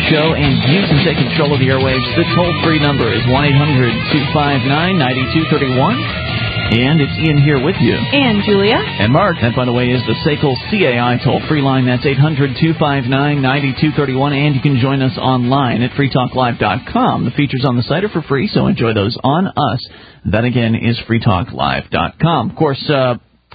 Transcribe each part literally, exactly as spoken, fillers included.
show, and you can take control of the airwaves. The toll-free number is one eight hundred two five nine nine two three one. And it's Ian here with you. And Julia. And Mark. That, by the way, is the S A C L C A I toll-free line. That's eight hundred two five nine nine two three one. And you can join us online at free talk live dot com. The features on the site are for free, so enjoy those on us. That, again, is free talk live dot com. Of course, uh,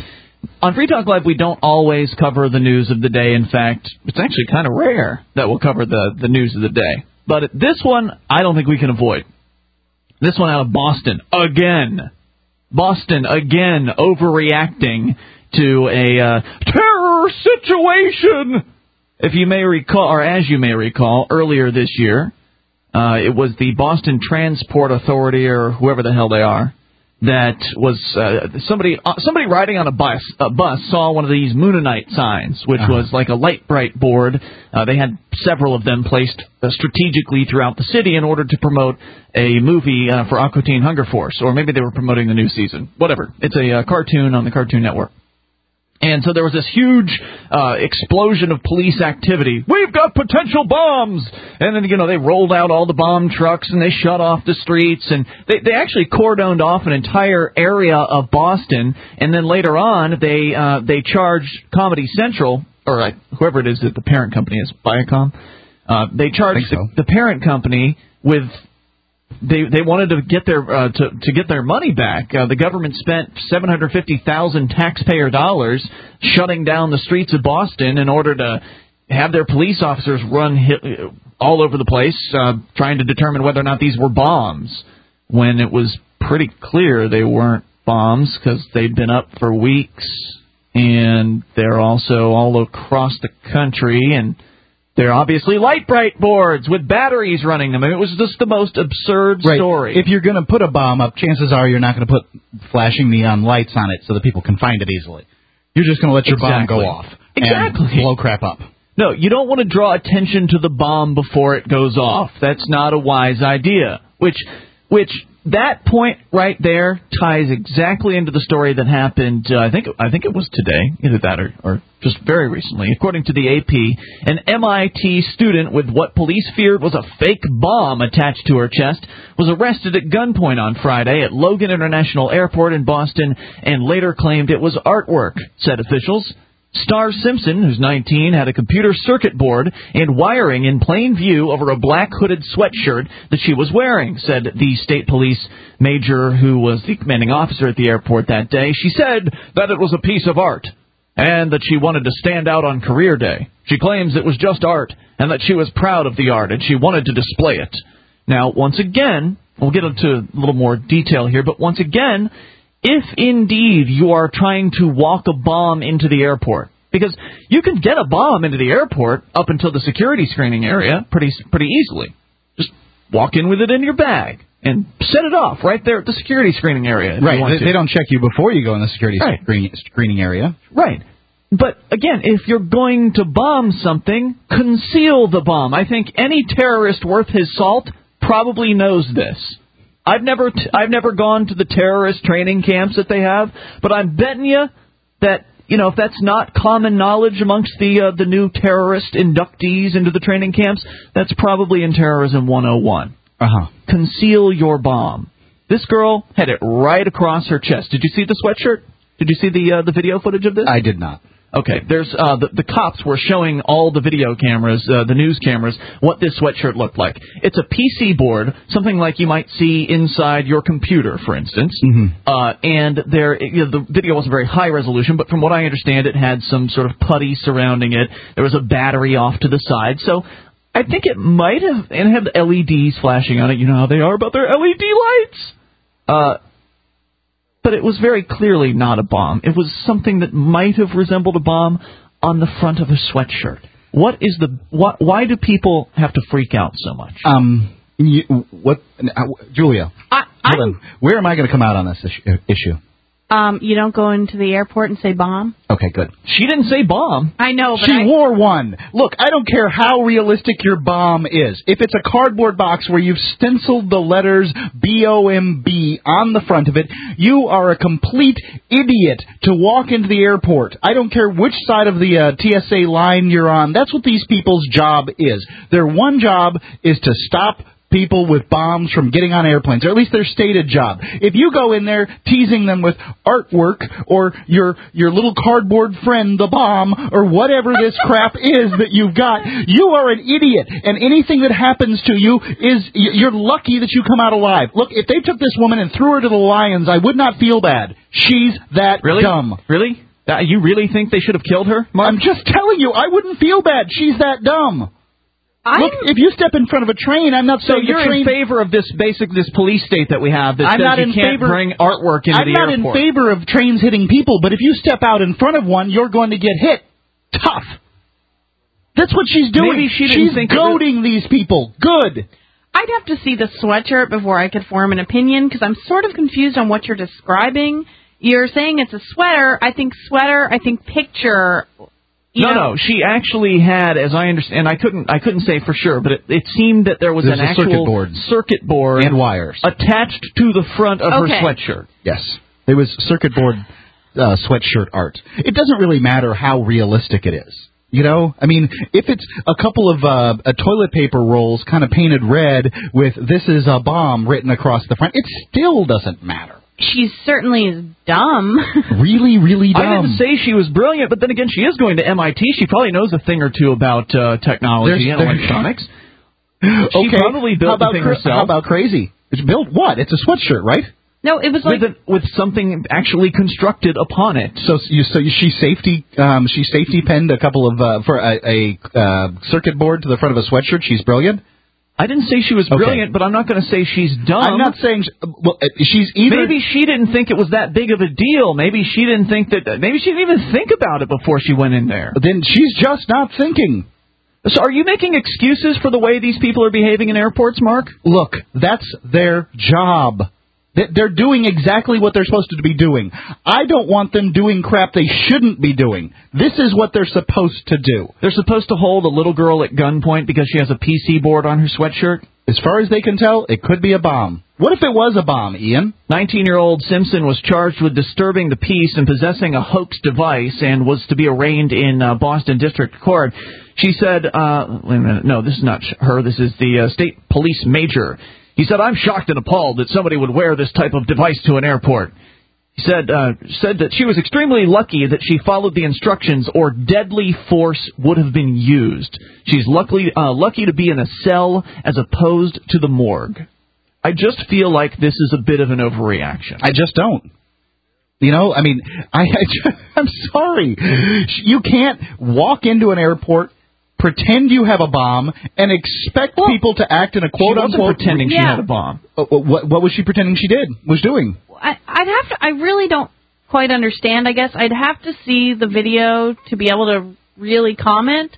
on Free Talk Live, we don't always cover the news of the day. In fact, it's actually kind of rare that we'll cover the, the news of the day. But this one, I don't think we can avoid. This one out of Boston, again. Boston, again, overreacting to a uh, terror situation. If you may recall, or as you may recall, earlier this year, uh, it was the Boston Transport Authority, or whoever the hell they are, that was uh, somebody uh, somebody riding on a bus a bus saw one of these Moonanite signs, which uh-huh. was like a light bright board. Uh, they had several of them placed uh, strategically throughout the city in order to promote a movie uh, for Aqua Teen Hunger Force, or maybe they were promoting the new season. Whatever. It's a uh, cartoon on the Cartoon Network. And so there was this huge uh, explosion of police activity. We've got potential bombs! And then, you know, they rolled out all the bomb trucks and they shut off the streets. And they, they actually cordoned off an entire area of Boston. And then later on, they uh, they charged Comedy Central, or uh, whoever it is that the parent company is, Viacom. Uh, they charged so. the, the parent company with... They they wanted to get their uh, to to get their money back. Uh, the government spent seven hundred fifty thousand taxpayer dollars shutting down the streets of Boston in order to have their police officers run hit, all over the place, uh, trying to determine whether or not these were bombs. When it was pretty clear they weren't bombs because they'd been up for weeks, and they're also all across the country and. They're obviously light bright boards with batteries running them. I mean, it was just the most absurd right. story. If you're going to put a bomb up, chances are you're not going to put flashing neon lights on it so that people can find it easily. You're just going to let your exactly. bomb go off exactly. and blow crap up. No, you don't want to draw attention to the bomb before it goes off. That's not a wise idea. Which, which that point right there ties exactly into the story that happened. Uh, I think I think it was today, either that or, or just very recently. According to the A P, an M I T student with what police feared was a fake bomb attached to her chest was arrested at gunpoint on Friday at Logan International Airport in Boston and later claimed it was artwork, said officials. Star Simpson, who's nineteen, had a computer circuit board and wiring in plain view over a black hooded sweatshirt that she was wearing, said the state police major who was the commanding officer at the airport that day. She said that it was a piece of art and that she wanted to stand out on career day. She claims it was just art and that she was proud of the art and she wanted to display it. Now, once again, we'll get into a little more detail here, but once again, if indeed you are trying to walk a bomb into the airport, because you can get a bomb into the airport up until the security screening area pretty pretty easily. Just walk in with it in your bag and set it off right there at the security screening area. Right, they, they don't check you before you go in the security right. screening, screening area. Right. But, again, if you're going to bomb something, conceal the bomb. I think any terrorist worth his salt probably knows this. I've never t- I've never gone to the terrorist training camps that they have, but I'm betting you that, you know, if that's not common knowledge amongst the uh, the new terrorist inductees into the training camps, that's probably in Terrorism one oh one. Uh-huh. Conceal your bomb. This girl had it right across her chest. Did you see the sweatshirt? Did you see the uh, the video footage of this? I did not. Okay, there's uh, the, the cops were showing all the video cameras, uh, the news cameras, what this sweatshirt looked like. It's a P C board, something like you might see inside your computer, for instance. Mm-hmm. Uh, and there, you know, the video wasn't very high resolution, but from what I understand, it had some sort of putty surrounding it. There was a battery off to the side, so I think it might have, and it had L E Ds flashing on it. You know how they are about their L E D lights. Uh. But it was very clearly not a bomb. It was something that might have resembled a bomb on the front of a sweatshirt. What is the what? Why do people have to freak out so much? Um, you, what, uh, Julia? I, hold on. Where am I going to come out on this issue? Um, you don't go into the airport and say bomb? Okay, good. She didn't say bomb. I know, but She I... wore one. Look, I don't care how realistic your bomb is. If it's a cardboard box where you've stenciled the letters B O M B on the front of it, you are a complete idiot to walk into the airport. I don't care which side of the uh, T S A line you're on. That's what these people's job is. Their one job is to stop people with bombs from getting on airplanes, or at least their stated job. If you go in there teasing them with artwork or your your little cardboard friend, the bomb, or whatever this crap is that you've got, you are an idiot, and anything that happens to you is, you're lucky that you come out alive. Look, if they took this woman and threw her to the lions, I would not feel bad. She's that really? dumb. Really? Uh, you really think they should have killed her, Mark? I'm just telling you, I wouldn't feel bad. She's that dumb. I'm... Look, if you step in front of a train, I'm not so saying you're the train... in favor of this basic this police state that we have that I'm says not you in can't favor... bring artwork into I'm the not airport. in favor of trains hitting people, but if you step out in front of one, you're going to get hit. Tough. That's what she's doing. Maybe she didn't she's think goading these people. Good. I'd have to see the sweatshirt before I could form an opinion, because I'm sort of confused on what you're describing. You're saying it's a sweater. I think sweater. I think picture. You no, know, no. She actually had, as I understand, I couldn't, I couldn't say for sure, but it, it seemed that there was There's an a actual circuit board. circuit board And wires. attached to the front of Okay. her sweatshirt. Yes. It was circuit board uh, sweatshirt art. It doesn't really matter how realistic it is. You know, I mean, if it's a couple of uh, a toilet paper rolls kind of painted red with "This is a bomb" written across the front, it still doesn't matter. she certainly is dumb. Really, really dumb. I didn't say she was brilliant, but then again, she is going to M I T. She probably knows a thing or two about uh, technology There's- and there's- electronics. Okay. She probably built how about the thing cra- herself. How about crazy? It's built what? It's a sweatshirt, right? No, it was like... with, a, with something actually constructed upon it. So you so you, she safety um, she safety penned a couple of uh, for a, a uh, circuit board to the front of a sweatshirt. She's brilliant. I didn't say she was Okay. brilliant, but I'm not going to say she's dumb. I'm not saying she, well uh, she's either. Maybe she didn't think it was that big of a deal. Maybe she didn't think that. Maybe she didn't even think about it before she went in there. Then she's just not thinking. So are you making excuses for the way these people are behaving in airports, Mark? Look, that's their job. They- They're doing exactly what they're supposed to be doing. I don't want them doing crap they shouldn't be doing. This is what they're supposed to do. They're supposed to hold a little girl at gunpoint because she has a P C board on her sweatshirt. As far as they can tell, it could be a bomb. What if it was a bomb, Ian? nineteen-year-old Simpson was charged with disturbing the peace and possessing a hoax device and was to be arraigned in uh, Boston District Court. She said, uh, wait a minute, no, this is not her, this is the uh, state police major. He said, I'm shocked and appalled that somebody would wear this type of device to an airport. He said, uh, said that she was extremely lucky that she followed the instructions or deadly force would have been used. She's luckily, uh, lucky to be in a cell as opposed to the morgue. I just feel like this is a bit of an overreaction. I just don't. You know, I mean, I, I just, I'm sorry. You can't walk into an airport, pretend you have a bomb, and expect Well, people to act in a She wasn't quote-unquote... pretending she Yeah. had a bomb. Uh, What, what was she pretending she did, was doing? I, I'd have to. I really don't quite understand. I guess I'd have to see the video to be able to really comment,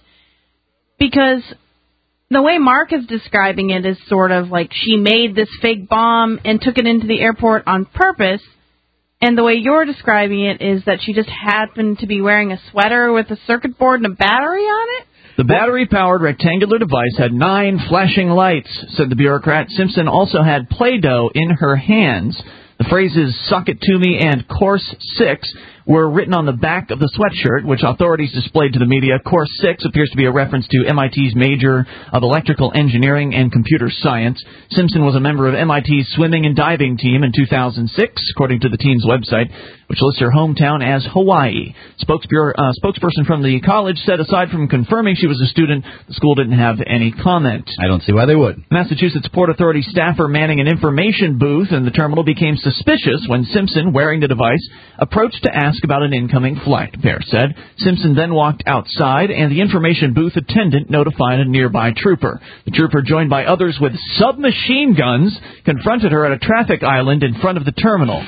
because the way Mark is describing it is sort of like she made this fake bomb and took it into the airport on purpose, and the way you're describing it is that she just happened to be wearing a sweater with a circuit board and a battery on it. The battery-powered rectangular device had nine flashing lights, said the bureaucrat. Simpson also had Play-Doh in her hands. The phrases "Suck It To Me" and "Course six" were written on the back of the sweatshirt, which authorities displayed to the media. Course six appears to be a reference to M I T's major of electrical engineering and computer science. Simpson was a member of M I T's swimming and diving team in two thousand six, according to the team's website, which lists her hometown as Hawaii. Spokesbureau, uh, spokesperson from the college said aside from confirming she was a student, the school didn't have any comment. I don't see why they would. Massachusetts Port Authority staffer manning an information booth in the terminal became suspicious when Simpson, wearing the device, approached to ask about an incoming flight, Bear said. Simpson then walked outside, and the information booth attendant notified a nearby trooper. The trooper, joined by others with submachine guns, confronted her at a traffic island in front of the terminal.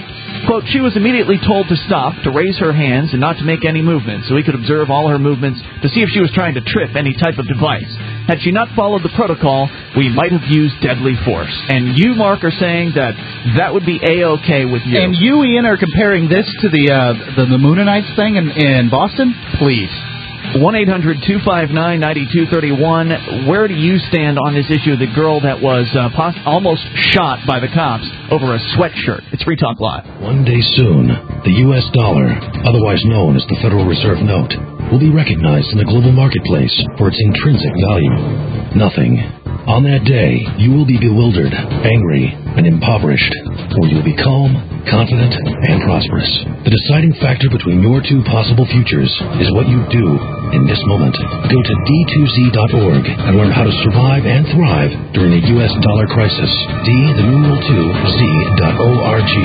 Quote, she was immediately told to stop, to raise her hands, and not to make any movements, so he could observe all her movements to see if she was trying to trip any type of device. Had she not followed the protocol, we might have used deadly force. And you, Mark, are saying that that would be A-okay with you. And you, Ian, are comparing this to the uh, the, the Moonanites thing in, in Boston? Please. one eight hundred two five nine nine two three one. Where do you stand on this issue of the girl that was uh, poss- almost shot by the cops over a sweatshirt? It's Free Talk Live. One day soon, the U S dollar, otherwise known as the Federal Reserve Note, will be recognized in the global marketplace for its intrinsic value. Nothing. On that day, you will be bewildered, angry, and impoverished, or you will be calm, confident, and prosperous. The deciding factor between your two possible futures is what you do in this moment. Go to D two Z dot org and learn how to survive and thrive during a U S dollar crisis. D, the numeral two, Z dot O R G.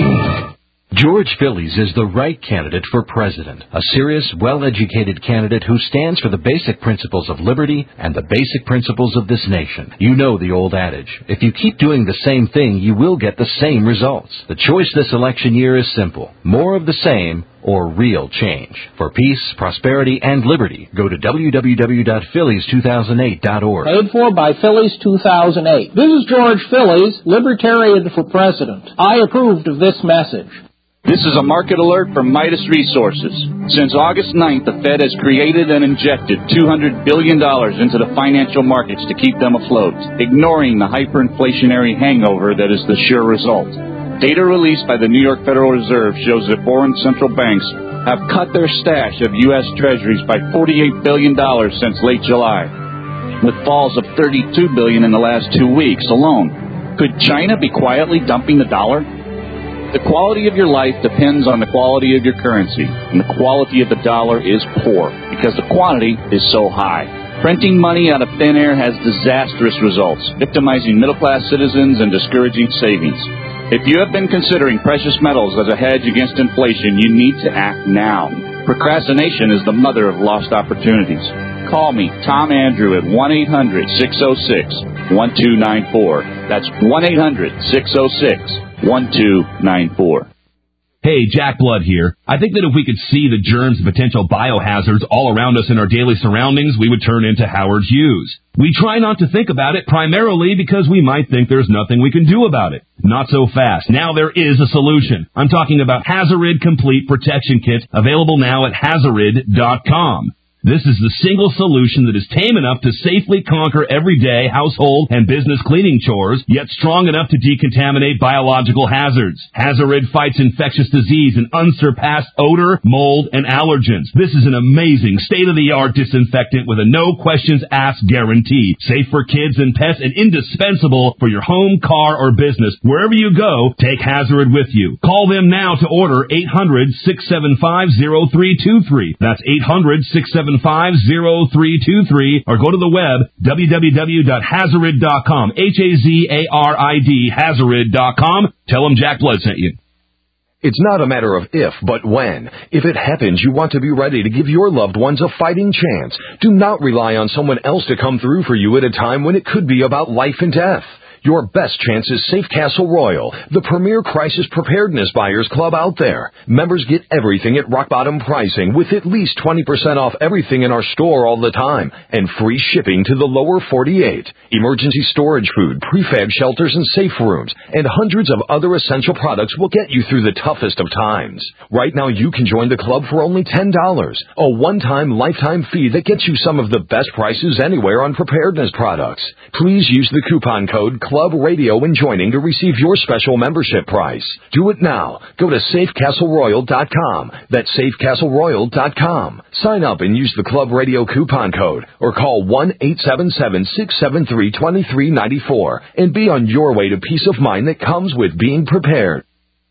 George Phillies is the right candidate for president, a serious, well-educated candidate who stands for the basic principles of liberty and the basic principles of this nation. You know the old adage, if you keep doing the same thing, you will get the same results. The choice this election year is simple, more of the same or real change. For peace, prosperity, and liberty, go to w w w dot phillies two thousand eight dot org. Paid for by Phillies two thousand eight. This is George Phillies, Libertarian for President. I approved of this message. This is a market alert from Midas Resources. Since August ninth, the Fed has created and injected two hundred billion dollars into the financial markets to keep them afloat, ignoring the hyperinflationary hangover that is the sure result. Data released by the New York Federal Reserve shows that foreign central banks have cut their stash of U S Treasuries by forty-eight billion dollars since late July, with falls of thirty-two billion dollars in the last two weeks alone. Could China be quietly dumping the dollar? The quality of your life depends on the quality of your currency, and the quality of the dollar is poor because the quantity is so high. Printing money out of thin air has disastrous results, victimizing middle-class citizens and discouraging savings. If you have been considering precious metals as a hedge against inflation, you need to act now. Procrastination is the mother of lost opportunities. Call me, Tom Andrew, at one eight hundred six oh six one two nine four. That's one eight hundred six oh six one two nine four. Hey, Jack Blood here. I think that if we could see the germs and potential biohazards all around us in our daily surroundings, we would turn into Howard Hughes. We try not to think about it primarily because we might think there's nothing we can do about it. Not so fast. Now there is a solution. I'm talking about Hazarid Complete Protection Kit, available now at hazarid dot com. This is the single solution that is tame enough to safely conquer everyday household and business cleaning chores, yet strong enough to decontaminate biological hazards. Hazarid fights infectious disease and unsurpassed odor, mold, and allergens. This is an amazing state-of-the-art disinfectant with a no-questions-asked guarantee. Safe for kids and pets and indispensable for your home, car, or business. Wherever you go, take Hazarid with you. Call them now to order eight hundred six seven five oh three two three. That's eight hundred six seven five oh three two three, or go to the web, w w w dot hazarid dot com, H A Z A R I D, hazarid dot com. Tell them Jack Blood sent you. It's not a matter of if, but when. If it happens, you want to be ready to give your loved ones a fighting chance. Do not rely on someone else to come through for you at a time when it could be about life and death. Your best chance is Safe Castle Royal, the premier crisis preparedness buyers club out there. Members get everything at rock bottom pricing with at least twenty percent off everything in our store all the time and free shipping to the lower forty-eight. Emergency storage food, prefab shelters and safe rooms, and hundreds of other essential products will get you through the toughest of times. Right now you can join the club for only ten dollars, a one-time lifetime fee that gets you some of the best prices anywhere on preparedness products. Please use the coupon code Club Radio when joining to receive your special membership price. Do it now. Go to safe castle royal dot com. That's safe castle royal dot com. Sign up and use the Club Radio coupon code or call one eight seven seven six seven three two three nine four and be on your way to peace of mind that comes with being prepared.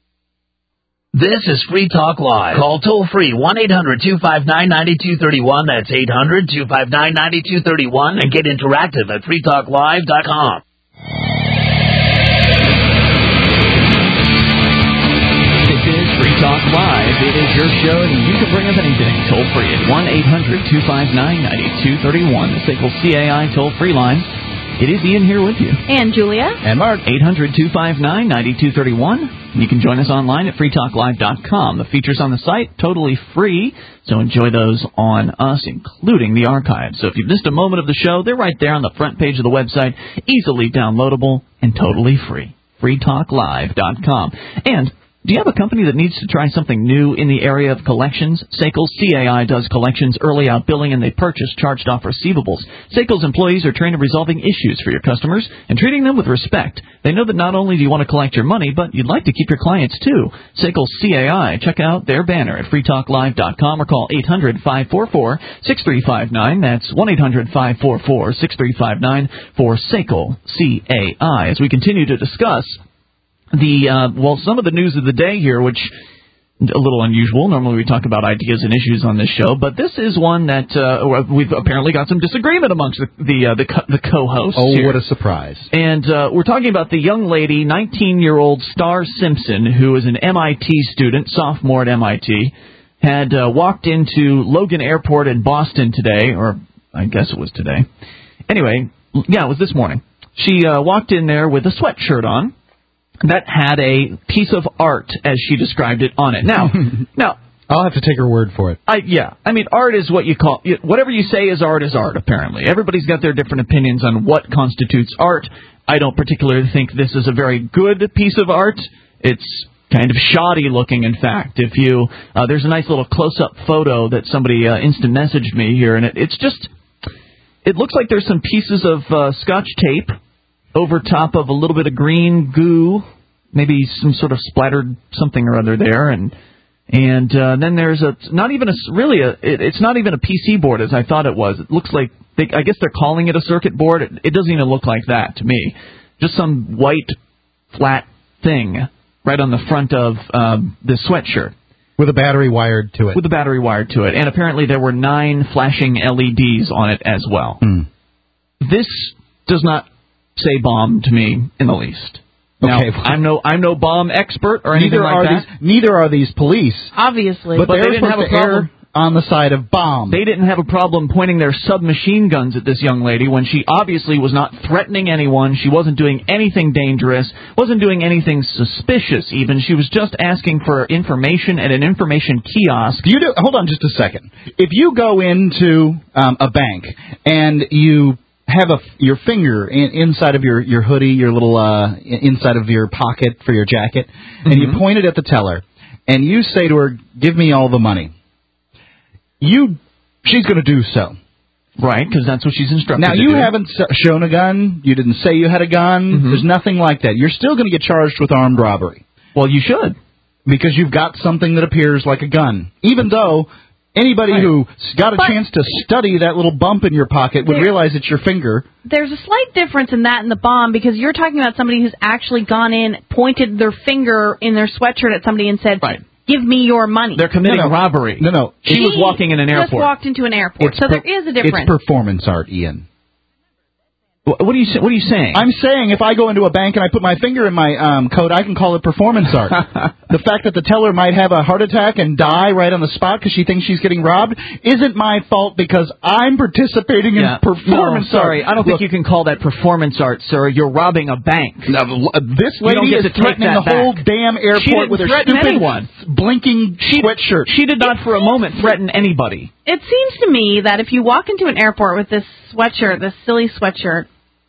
This is Free Talk Live. Call toll-free one eight hundred two five nine nine two three one. That's eight hundred two five nine nine two three one and get interactive at free talk live dot com. This is Free Talk Live. It is your show, and you can bring up anything toll-free at one eight hundred two five nine nine two three one, the S A C L C A I toll-free line. It is Ian here with you. And Julia. And Mark. eight hundred two five nine nine two three one. You can join us online at free talk live dot com. The features on the site, totally free, so enjoy those on us, including the archives. So if you've missed a moment of the show, they're right there on the front page of the website, easily downloadable and totally free. free talk live dot com. And do you have a company that needs to try something new in the area of collections? S A C L C A I does collections, early out billing, and they purchase charged-off receivables. S A C L's employees are trained in resolving issues for your customers and treating them with respect. They know that not only do you want to collect your money, but you'd like to keep your clients too. S A C L C A I. Check out their banner at free talk live dot com or call eight hundred, five four four, six three five nine. That's one eight hundred, five four four, six three five nine for S A C L C A I. As we continue to discuss The uh, well, some of the news of the day here, which a little unusual. Normally we talk about ideas and issues on this show, but this is one that uh, we've apparently got some disagreement amongst the the, uh, the, co- the co-hosts. Oh, here. What a surprise! And uh, we're talking about the young lady, nineteen-year-old Star Simpson, who is an M I T student, sophomore at M I T, had uh, walked into Logan Airport in Boston today, or I guess it was today. Anyway, yeah, it was this morning. She uh, walked in there with a sweatshirt on that had a piece of art, as she described it, on it. Now, now I'll have to take her word for it. I, yeah, I mean, art is what you call whatever you say is art is art. Apparently, everybody's got their different opinions on what constitutes art. I don't particularly think this is a very good piece of art. It's kind of shoddy looking, in fact. If you uh, there's a nice little close-up photo that somebody uh, instant messaged me here, and it, it's just it looks like there's some pieces of uh, Scotch tape over top of a little bit of green goo, maybe some sort of splattered something or other there, and and uh, then there's a not even a really a it, it's not even a P C board as I thought it was. It looks like they, I guess they're calling it a circuit board. It, it doesn't even look like that to me. Just some white flat thing right on the front of um, the sweatshirt. With a battery wired to it. With a battery wired to it, and apparently there were nine flashing L E Ds on it as well. Hmm. This does not say bomb to me in the least. Now, okay. I'm no I'm no bomb expert or anything neither like are that. These, neither are these police. Obviously. But, but they're they didn't supposed have a to problem err on the side of bomb. They didn't have a problem pointing their submachine guns at this young lady when she obviously was not threatening anyone. She wasn't doing anything dangerous, wasn't doing anything suspicious even. She was just asking for information at an information kiosk. You do, hold on just a second. If you go into um, a bank and you have a, your finger in, inside of your, your hoodie, your little uh, inside of your pocket for your jacket, and mm-hmm. you point it at the teller, and you say to her, "Give me all the money." You, she's going to do so, right? Because that's what she's instructed. Now to you do. haven't shown a gun. You didn't say you had a gun. Mm-hmm. There's nothing like that. You're still going to get charged with armed robbery. Well, you should, because you've got something that appears like a gun, even though. Anybody right. who got a but chance to study that little bump in your pocket would there, realize it's your finger. There's a slight difference in that and the bomb, because you're talking about somebody who's actually gone in, pointed their finger in their sweatshirt at somebody and said, right. "Give me your money." They're committing no, no. robbery. No, no. She, she was walking in an airport. Just walked into an airport, it's so per- there is a difference. It's performance art, Ian. What are you What are you saying? I'm saying if I go into a bank and I put my finger in my um, coat, I can call it performance art. The fact that the teller might have a heart attack and die right on the spot because she thinks she's getting robbed isn't my fault because I'm participating in yeah. performance no, sorry, art. I don't Look, think you can call that performance art, sir. You're robbing a bank. Now, this lady is threatening the back. whole damn airport with her stupid anyone. blinking she, sweatshirt. She did not for a moment threaten anybody. It seems to me that if you walk into an airport with this sweatshirt, this silly sweatshirt,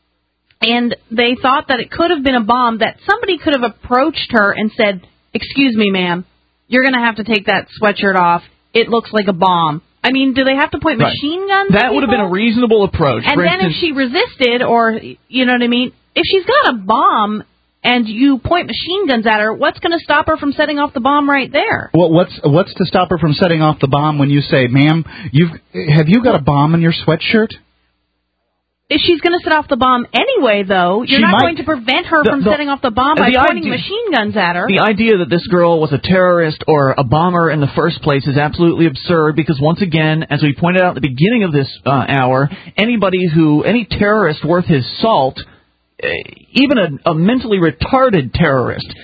and they thought that it could have been a bomb, that somebody could have approached her and said, "Excuse me, ma'am, you're going to have to take that sweatshirt off. It looks like a bomb." I mean, do they have to point right. machine guns That at would have been a reasonable approach. And for then instance, if she resisted, or, you know what I mean, if she's got a bomb and you point machine guns at her, what's going to stop her from setting off the bomb right there? Well, what's what's to stop her from setting off the bomb when you say, "Ma'am, you've have you got a bomb in your sweatshirt?" If she's going to set off the bomb anyway, though, you're she not might. going to prevent her the, from the, setting off the bomb by pointing idea, machine guns at her. The idea that this girl was a terrorist or a bomber in the first place is absolutely absurd because, once again, as we pointed out at the beginning of this uh, hour, anybody who, any terrorist worth his salt, even a, a mentally retarded terrorist,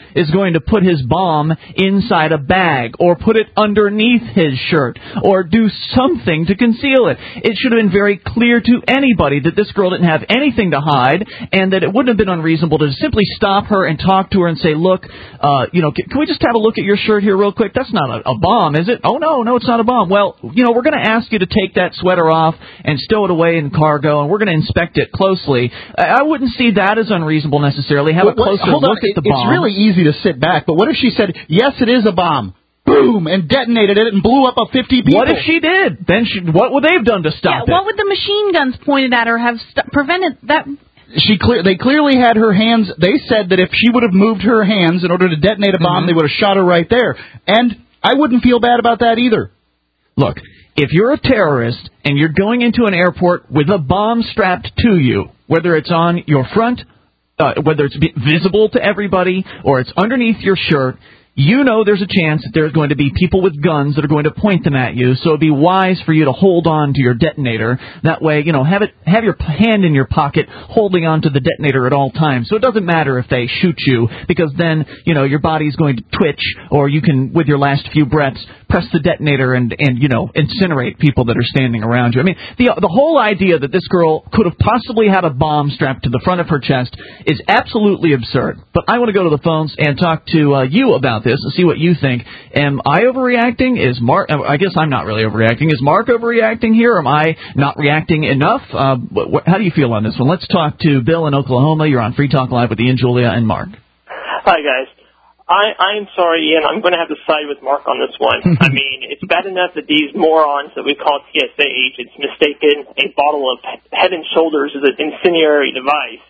is going to put his bomb inside a bag or put it underneath his shirt or do something to conceal it. It should have been very clear to anybody that this girl didn't have anything to hide and that it wouldn't have been unreasonable to simply stop her and talk to her and say, look, uh, you know, can, can we just have a look at your shirt here real quick? That's not a, a bomb, is it? Oh, no, no, it's not a bomb. Well, you know, we're going to ask you to take that sweater off and stow it away in cargo, and we're going to inspect it closely. I, I wouldn't see that as unreasonable necessarily. Have well, a closer hold look on. at the bomb. It's really easy to sit back, but what if she said, yes, it is a bomb, boom, and detonated it and blew up a fifty people? What if she did? Then she, what would they have done to stop yeah, it? What would the machine guns pointed at her have st- prevented that? She clear. They clearly had her hands. They said that if she would have moved her hands in order to detonate a bomb, mm-hmm. they would have shot her right there. And I wouldn't feel bad about that either. Look, if you're a terrorist and you're going into an airport with a bomb strapped to you, whether it's on your front, uh, whether it's visible to everybody, or it's underneath your shirt, you know there's a chance that there's going to be people with guns that are going to point them at you, so it'd be wise for you to hold on to your detonator. That way, you know, have it have your hand in your pocket holding on to the detonator at all times. So it doesn't matter if they shoot you, because then, you know, your body's going to twitch, or you can, with your last few breaths, press the detonator and, and you know, incinerate people that are standing around you. I mean, the the whole idea that this girl could have possibly had a bomb strapped to the front of her chest is absolutely absurd. But I want to go to the phones and talk to uh, you about this and see what you think. Am I overreacting? Is Mark? I guess I'm not really overreacting. Is Mark overreacting here? Am I not reacting enough? Uh, wh- how do you feel on this one? Let's talk to Bill in Oklahoma. You're on Free Talk Live with Ian, Julia, and Mark. Hi, guys. I, I'm sorry, Ian. I'm going to have to side with Mark on this one. I mean, it's bad enough that these morons that we call T S A agents mistaken a bottle of Head and Shoulders as an incendiary device.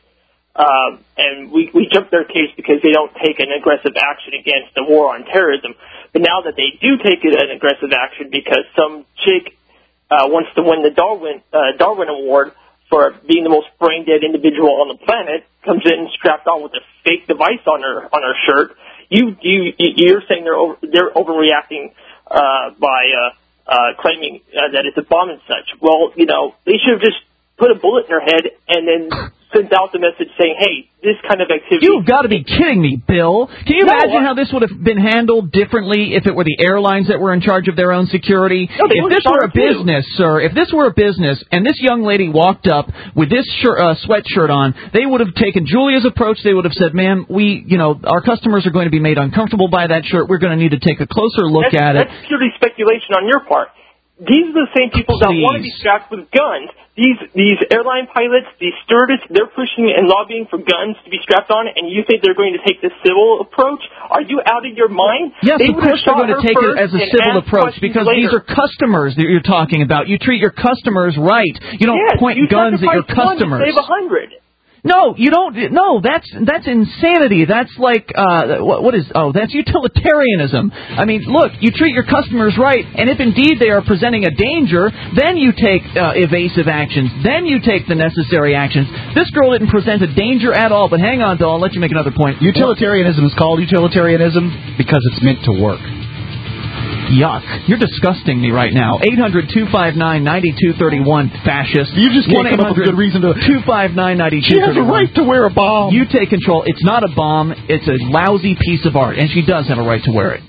Um, and we, we jump their case because they don't take an aggressive action against the war on terrorism. But now that they do take an aggressive action because some chick uh, wants to win the Darwin uh, Darwin Award for being the most brain-dead individual on the planet, comes in strapped on with a fake device on her on her shirt, you you you're saying they're over, they're overreacting uh, by uh, uh, claiming uh, that it's a bomb and such. Well, you know, they should have just put a bullet in her head and then sent out the message saying, hey, this kind of activity... You've got to be kidding me, Bill. Can you no, imagine I... how this would have been handled differently if it were the airlines that were in charge of their own security? No, if this were a business, too. sir, if this were a business and this young lady walked up with this shirt, uh, sweatshirt on, they would have taken Julia's approach. They would have said, ma'am, we, you know, our customers are going to be made uncomfortable by that shirt. We're going to need to take a closer look that's, at that's it. That's purely speculation on your part. These are the same people Please. that want to be strapped with guns. These these airline pilots, these stewardess, they're pushing and lobbying for guns to be strapped on, and you think they're going to take the civil approach? Are you out of your mind? Yes, they of course they're going to take it as a civil approach, because later. these are customers that you're talking about. You treat your customers right. You don't yes, point you guns at your customers. One to save a hundred. No, you don't. No, that's that's insanity. That's like uh, what, what is? Oh, that's utilitarianism. I mean, look, you treat your customers right, and if indeed they are presenting a danger, then you take uh, evasive actions. Then you take the necessary actions. This girl didn't present a danger at all. But hang on, Bill. I'll let you make another point. Utilitarianism is called utilitarianism because it's meant to work. Yuck. You're disgusting me right now. eight hundred two five nine nine two three one, fascist. You just can't come up with a good reason to... two five nine nine two three one. She has a right to wear a bomb. You take control. It's not a bomb. It's a lousy piece of art, and she does have a right to wear it.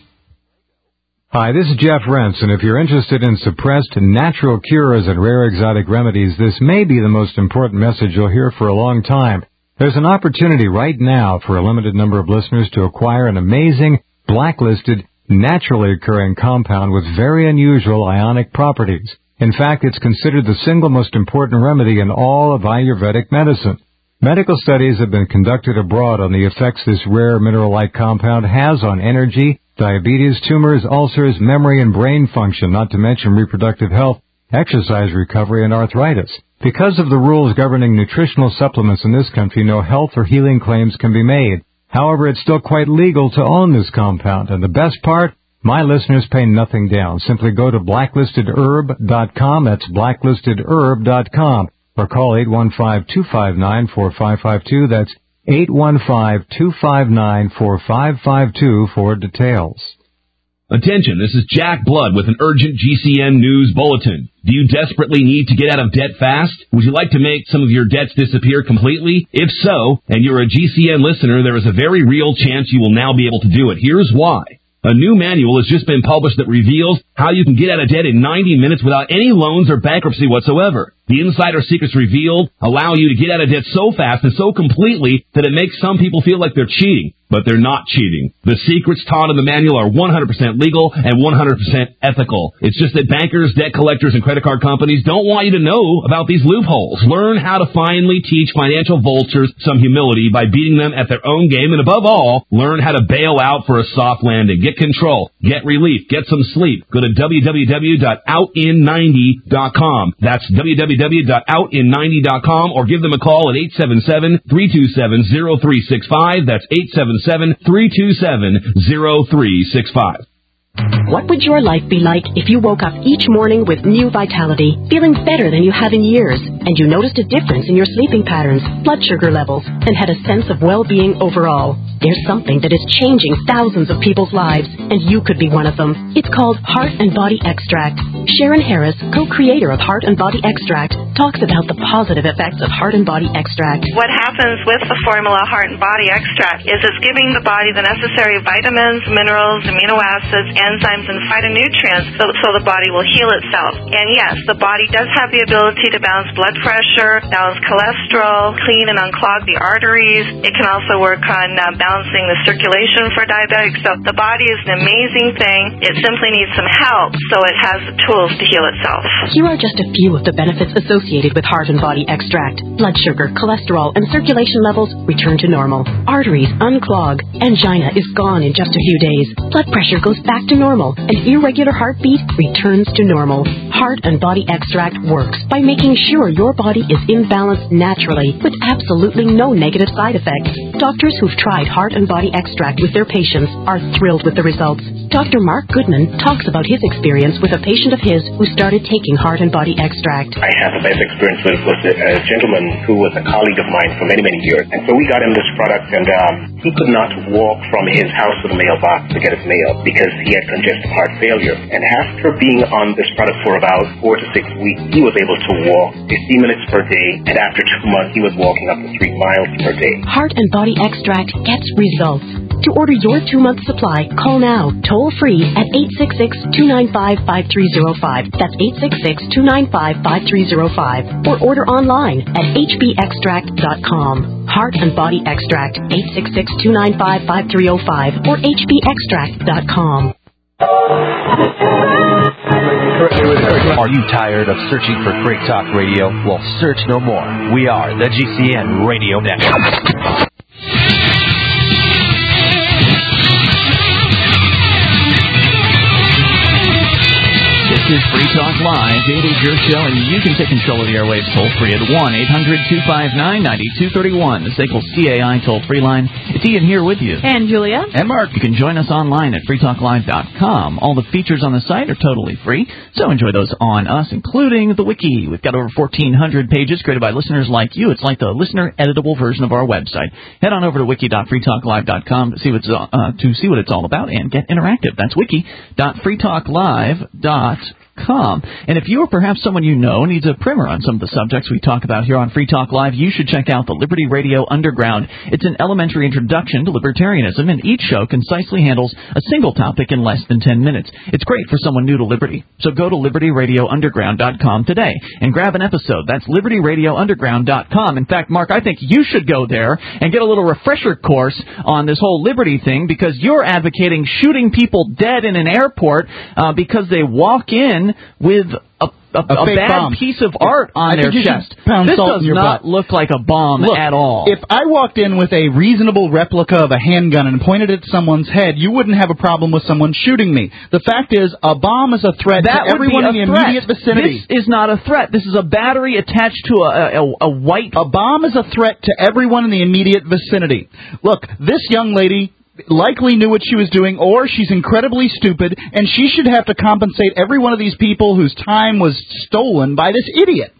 Hi, this is Jeff Rentz, and if you're interested in suppressed natural cures and rare exotic remedies, this may be the most important message you'll hear for a long time. There's an opportunity right now for a limited number of listeners to acquire an amazing, blacklisted, naturally occurring compound with very unusual ionic properties. In fact, it's considered the single most important remedy in all of Ayurvedic medicine. Medical studies have been conducted abroad on the effects this rare mineral-like compound has on energy, diabetes, tumors, ulcers, memory and brain function, not to mention reproductive health, exercise recovery, and arthritis. Because of the rules governing nutritional supplements in this country, no health or healing claims can be made. However, it's still quite legal to own this compound, and the best part, my listeners pay nothing down. Simply go to blacklisted herb dot com, that's blacklisted herb dot com, or call eight one five, two five nine, four five five two, that's eight one five, two five nine, four five five two for details. Attention, this is Jack Blood with an urgent G C N News Bulletin. Do you desperately need to get out of debt fast? Would you like to make some of your debts disappear completely? If so, and you're a G C N listener, there is a very real chance you will now be able to do it. Here's why. A new manual has just been published that reveals how you can get out of debt in ninety minutes without any loans or bankruptcy whatsoever. The insider secrets revealed allow you to get out of debt so fast and so completely that it makes some people feel like they're cheating. But they're not cheating. The secrets taught in the manual are one hundred percent legal and one hundred percent ethical. It's just that bankers, debt collectors, and credit card companies don't want you to know about these loopholes. Learn how to finally teach financial vultures some humility by beating them at their own game. And above all, learn how to bail out for a soft landing. Get control. Get relief. Get some sleep. Go to w w w dot out in ninety dot com. That's w w w dot out in ninety dot com, or give them a call at eight seven seven, three two seven, zero three six five. That's eight seven seven, three two seven, zero three six five. What would your life be like if you woke up each morning with new vitality, feeling better than you have in years, and you noticed a difference in your sleeping patterns, blood sugar levels, and had a sense of well-being overall? There's something that is changing thousands of people's lives, and you could be one of them. It's called Heart and Body Extract. Sharon Harris, co-creator of Heart and Body Extract, talks about the positive effects of Heart and Body Extract. What happens with the formula Heart and Body Extract is it's giving the body the necessary vitamins, minerals, amino acids, enzymes, and phytonutrients so, so the body will heal itself. And yes, the body does have the ability to balance blood pressure, balance cholesterol, clean and unclog the arteries. It can also work on uh, balancing the circulation for diabetics. So the body is an amazing thing. It simply needs some help so it has the tools to heal itself. Here are just a few of the benefits associated with Heart and Body Extract. Blood sugar, cholesterol, and circulation levels return to normal. Arteries unclog. Angina is gone in just a few days. Blood pressure goes back to normal, and irregular heartbeat returns to normal. Heart and Body Extract works by making sure your body is in balance naturally with absolutely no negative side effects. Doctors who've tried Heart and Body Extract with their patients are thrilled with the results. Doctor Mark Goodman talks about his experience with a patient of his who started taking Heart and Body Extract. I had the best experience with, with a gentleman who was a colleague of mine for many, many years. And so we got him this product, and um, he could not walk from his house to the mailbox to get his mail because he had congestive heart failure. And after being on this product for about four to six weeks, he was able to walk fifteen minutes per day, and after two months, he was walking up to three miles per day. Heart and Body Extract gets results. To order your two-month supply, call now, toll-free at eight six six, two nine five, five three zero five. That's eight six six, two nine five, five three zero five. Or order online at h b extract dot com. Heart and Body Extract, eight six six, two nine five, five three zero five or h b extract dot com. Are you tired of searching for Freak Talk Radio? Well, search no more. We are the G C N Radio Network. This is Free Talk Live. It is your show, and you can take control of the airwaves toll-free at one eight hundred two five nine nine two three one, the S A C L C A I toll-free line. It's Ian here with you. And Julia. And Mark. You can join us online at free talk live dot com. All the features on the site are totally free, so enjoy those on us, including the wiki. We've got over fourteen hundred pages created by listeners like you. It's like the listener-editable version of our website. Head on over to wiki dot free talk live dot com to see what's uh, to see what it's all about and get interactive. That's wiki dot free talk live dot com. And if you or perhaps someone you know needs a primer on some of the subjects we talk about here on Free Talk Live, you should check out the Liberty Radio Underground. It's an elementary introduction to libertarianism, and each show concisely handles a single topic in less than ten minutes. It's great for someone new to Liberty. So go to liberty radio underground dot com today and grab an episode. That's liberty radio underground dot com. In fact, Mark, I think you should go there and get a little refresher course on this whole Liberty thing, because you're advocating shooting people dead in an airport uh, because they walk in with a, a, a, a bad bomb. piece of art on I their think you chest. pound This salt does in your not butt. look like a bomb Look, at all. If I walked in with a reasonable replica of a handgun and pointed it at someone's head, you wouldn't have a problem with someone shooting me. The fact is, a bomb is a threat that to everyone in would be the a threat. immediate vicinity. This is not a threat. This is a battery attached to a, a, a white... A bomb is a threat to everyone in the immediate vicinity. Look, this young lady likely knew what she was doing, or she's incredibly stupid, and she should have to compensate every one of these people whose time was stolen by this idiot.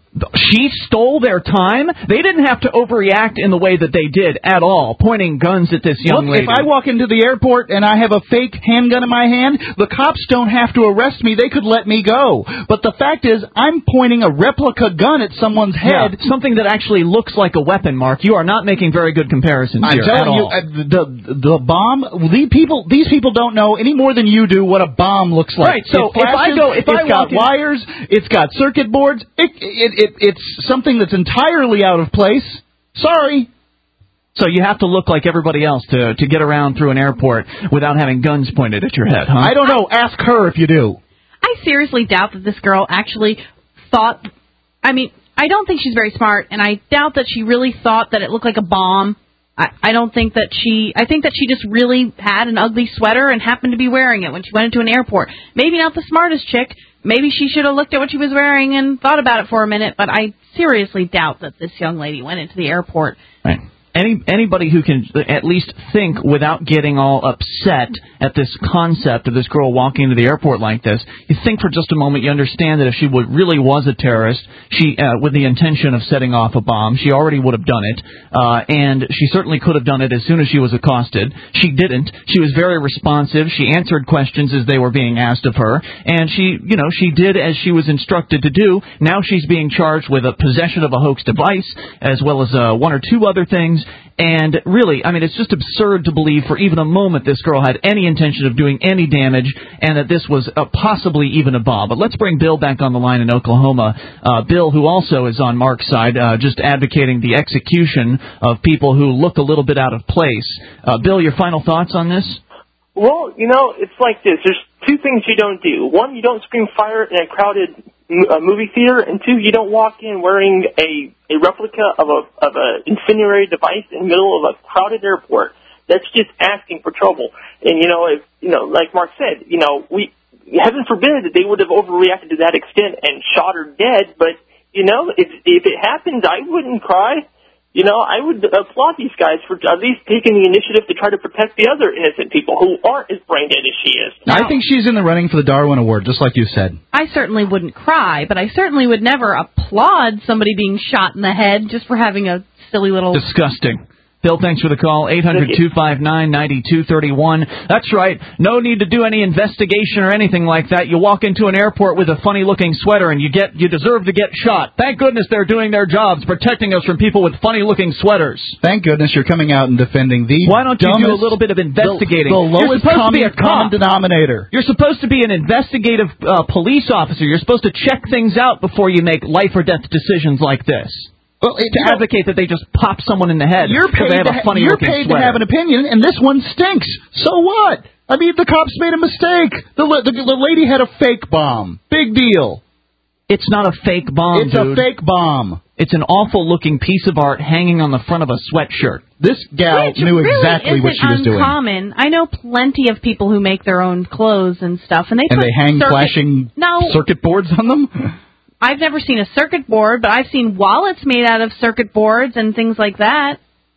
She stole their time? They didn't have to overreact in the way that they did at all, pointing guns at this young Look, lady. if I walk into the airport and I have a fake handgun in my hand, the cops don't have to arrest me. They could let me go. But the fact is, I'm pointing a replica gun at someone's head. Yeah, something that actually looks like a weapon, Mark. You are not making very good comparisons I'm here telling at you, all. uh, the the bomb. These people, these people don't know any more than you do what a bomb looks like. Right. So it flashes, if I go, if it's I got walk in, wires, it's got circuit boards. It, it it it's something that's entirely out of place. Sorry. So you have to look like everybody else to to get around through an airport without having guns pointed at your head, huh? I don't know. Ask her if you do. I seriously doubt that this girl actually thought. I mean, I don't think she's very smart, and I doubt that she really thought that it looked like a bomb. I, I don't think that she. I think that she just really had an ugly sweater and happened to be wearing it when she went into an airport. Maybe not the smartest chick. Maybe she should have looked at what she was wearing and thought about it for a minute. But I seriously doubt that this young lady went into the airport. Right. Any anybody who can at least think without getting all upset at this concept of this girl walking into the airport like this, you think for just a moment, you understand that if she would, really was a terrorist, she uh, with the intention of setting off a bomb, she already would have done it, uh, and she certainly could have done it as soon as she was accosted. She didn't. She was very responsive. She answered questions as they were being asked of her, and she, you know, she did as she was instructed to do. Now she's being charged with a possession of a hoax device, as well as uh, one or two other things. And really, I mean, it's just absurd to believe for even a moment this girl had any intention of doing any damage and that this was uh, possibly even a bomb. But let's bring Bill back on the line in Oklahoma. Uh, Bill, who also is on Mark's side, uh, just advocating the execution of people who look a little bit out of place. Uh, Bill, your final thoughts on this? Well, you know, it's like this. There's two things you don't do. One, you don't scream fire in a crowded uh, movie theater, and two, you don't walk in wearing a, a replica of a of a incendiary device in the middle of a crowded airport. That's just asking for trouble. And you know, if you know, like Mark said, you know, we heaven forbid that they would have overreacted to that extent and shot her dead. But you know, if if it happened, I wouldn't cry. You know, I would applaud these guys for at least taking the initiative to try to protect the other innocent people who aren't as brain dead as she is. I think she's in the running for the Darwin Award, just like you said. I certainly wouldn't cry, but I certainly would never applaud somebody being shot in the head just for having a silly little... Disgusting. Bill, thanks for the call. eight hundred two five nine nine two three one. That's right. No need to do any investigation or anything like that. You walk into an airport with a funny-looking sweater and you get you deserve to get shot. Thank goodness they're doing their jobs, protecting us from people with funny-looking sweaters. Thank goodness you're coming out and defending the Why don't you dumbest, do a little bit of investigating? The, the lowest You're supposed common, to be a common cop. denominator. You're supposed to be an investigative uh, police officer. You're supposed to check things out before you make life-or-death decisions like this. Well, it, to advocate that they just pop someone in the head you're because paid, they have to, a funny you're looking paid sweater. to have an opinion, and this one stinks. So what? I mean, the cops made a mistake. The, the, the lady had a fake bomb. Big deal. It's not a fake bomb, It's dude. a fake bomb. It's an awful-looking piece of art hanging on the front of a sweatshirt. This gal Which knew really exactly what she was doing. uncommon. I know plenty of people who make their own clothes and stuff, and they And put they hang circuit, flashing no, circuit boards on them? I've never seen a circuit board, but I've seen wallets made out of circuit boards and things like that.